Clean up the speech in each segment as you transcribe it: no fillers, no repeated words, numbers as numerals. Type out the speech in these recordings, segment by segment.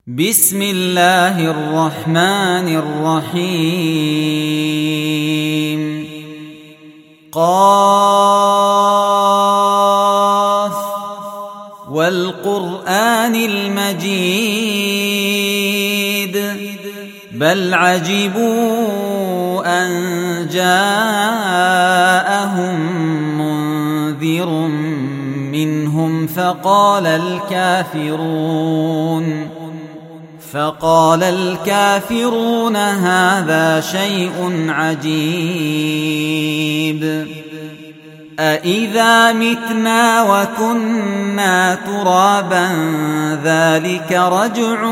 بسم الله الرحمن الرحيم قاف والقرآن المجيد بل عجبوا أن جاءهم منذر منهم فقال الكافرون هذا شيء عجيب أإذا متنا وكنا ترابا ذلك رجع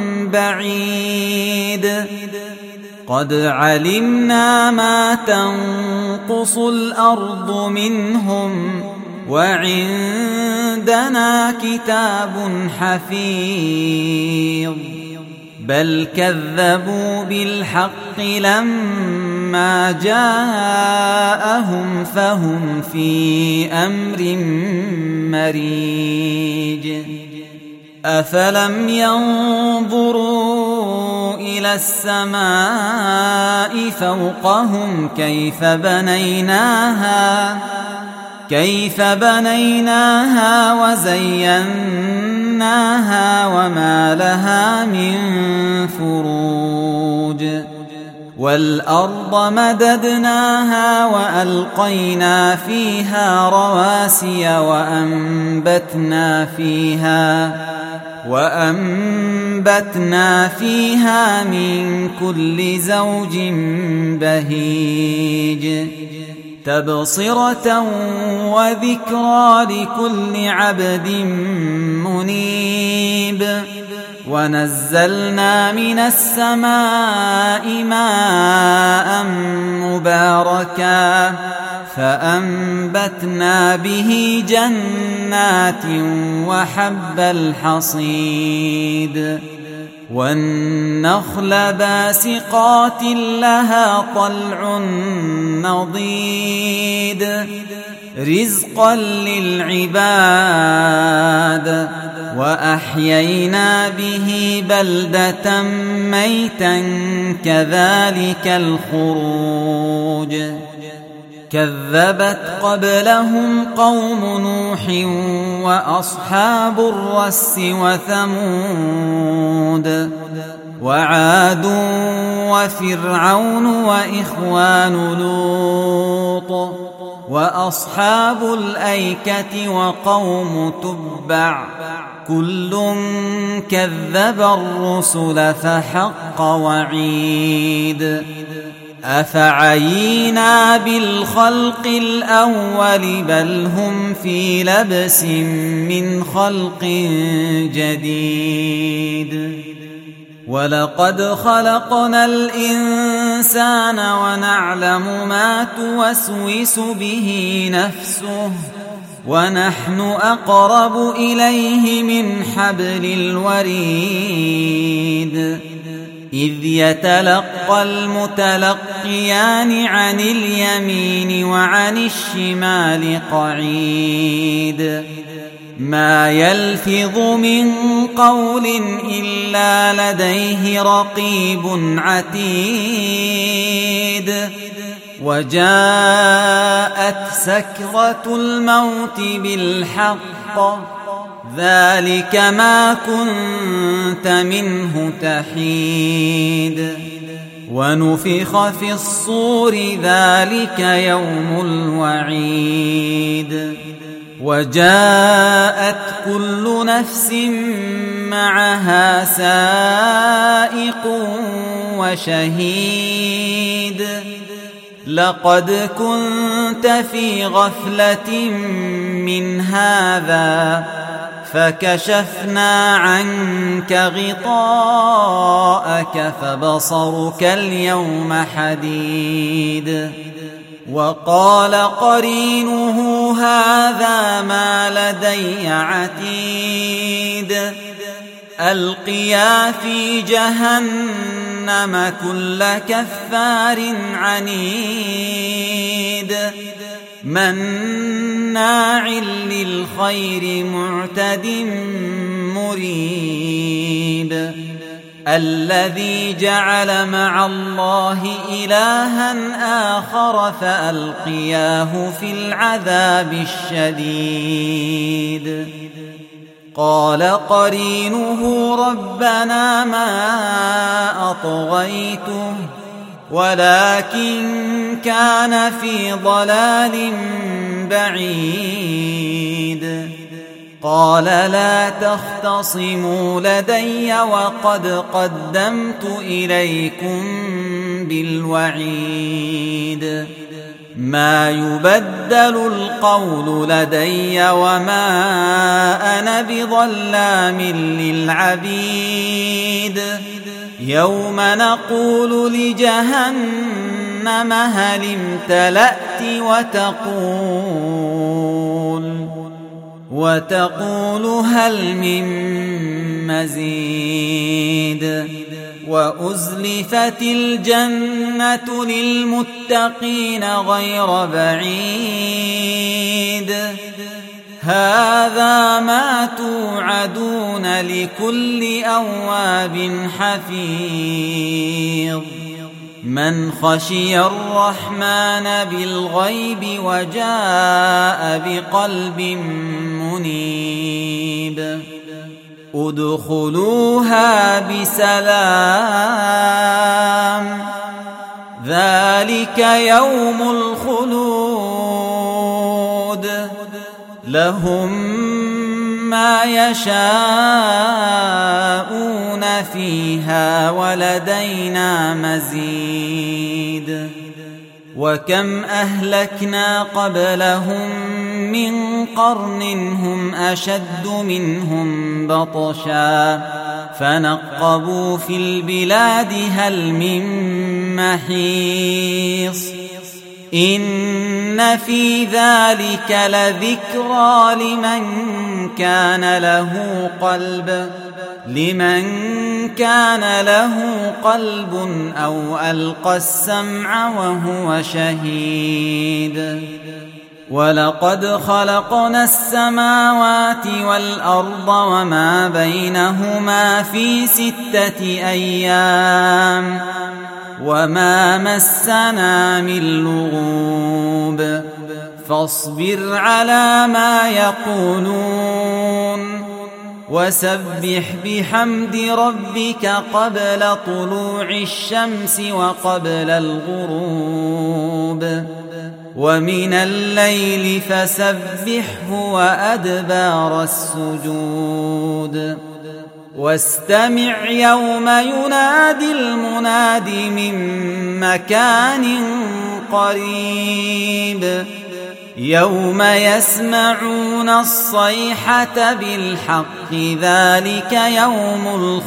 بعيد قد علمنا ما تنقص الأرض منهم وعندنا كتاب حفيظ بل كذبوا بالحق لما جاءهم فهم في أمر مريج أفلم ينظروا إلى السماء فوقهم كيف بنيناها وزيناها وما لها من فروج والأرض مددناها وألقينا فيها رواسي وأنبتنا فيها من كل زوج بهيج تبصرة وذكرى لكل عبد منيب ونزلنا من السماء ماء مباركا فأنبتنا به جنات وحب الحصيد والنخل باسقات لها طلع نضيد رزقا للعباد وأحيينا به بلدة ميتا كذلك الخروج كذبت قبلهم قوم نوح وأصحاب الرس وثمود وعاد وفرعون وإخوان لوط وأصحاب الأيكة وقوم تبع كل كذب الرسل فحق وعيد أفعينا بالخلق الأول بل هم في لبس من خلق جديد ولقد خلقنا الإنسان ونعلم ما توسوس به نفسه ونحن أقرب إليه من حبل الوريد إذ يتلقى المتلقيان عن اليمين وعن الشمال قعيد ما يلفظ من قول إلا لديه رقيب عتيد وجاءت سكرة الموت بالحق ذلك ما كنت منه تحيد ونفخ في الصور ذلك يوم الوعيد وجاءت كل نفس معها سائق وشهيد لقد كنت في غفلة من هذا فكشفنا عنك غطاءك فبصرك اليوم حديد وقال قرينه هذا ما لدي عتيد ألقيا في جهنم كل كفار عنيد مناع للخير معتد مريب الذي جعل مع الله إلها آخر فألقياه في العذاب الشديد قال قرينه ربنا ما أطغيته ولكن كان في ضلال بعيد قال لا تختصموا لدي وقد قدمت إليكم بالوعيد ما يبدل القول لدي وما أنا بظلام للعبيد يوم نقول لجهنم هل امتلأت وتقول هل من مزيد وأزلفت الجنة للمتقين غير بعيد هذا ما توعدون لكل أواب حفيظ من خشي الرحمن بالغيب وجاء بقلب منيب ادخلوها بسلام ذلك يوم الخلود لهم ما يشاءون فيها ولدينا مزيد وكم أهلكنا قبلهم من قرن هم أشد منهم بطشا فنقبوا في البلاد هل من محيص إن في ذلك لذكرى لمن كان له قلب أو ألقى السمع وهو شهيد ولقد خلقنا السماوات والأرض وما بينهما في 6 أيام وما مسنا من لغوب فاصبر على ما يقولون وسبح بحمد ربك قبل طلوع الشمس وقبل الغروب ومن الليل فسبحه وأدبار السجود واستمع يوم ينادي المناد من مكان قريب يوم يسمعون الصيحة بالحق ذلك يوم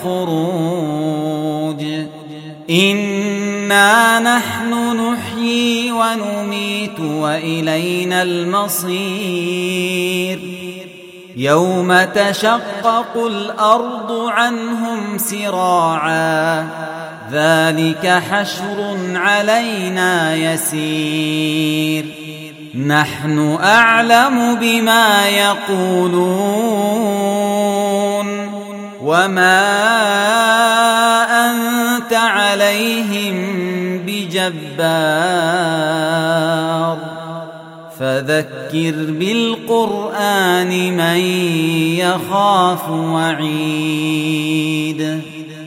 الخروج إنا نحن نحيي ونميت وإلينا المصير يوم تشقق الأرض عنهم سراعا ذلك حشر علينا يسير نحن أعلم بما يقولون وما أنت عليهم بجبار فذكر بالقرآن من يخاف وعيد